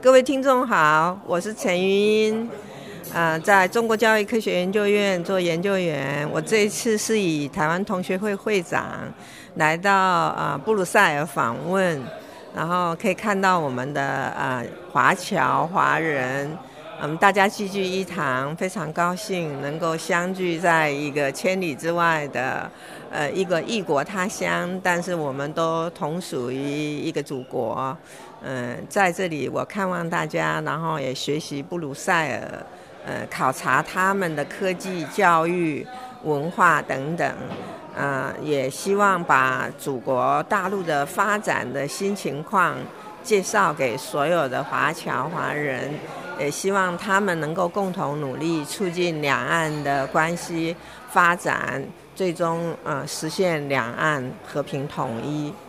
各位听众好，我是陈云英，在中国教育科学研究院做研究员。我这一次是以台湾同学会会长来到布鲁塞尔访问，然后可以看到我们的华侨华人，大家聚聚一堂，非常高兴能够相聚在一个千里之外的一个异国他乡，但是我们都同属于一个祖国。在这里我看望大家，然后也学习布鲁塞尔，考察他们的科技、教育、文化等等，也希望把祖国大陆的发展的新情况介绍给所有的华侨华人，也希望他们能够共同努力，促进两岸的关系发展，最终实现两岸和平统一。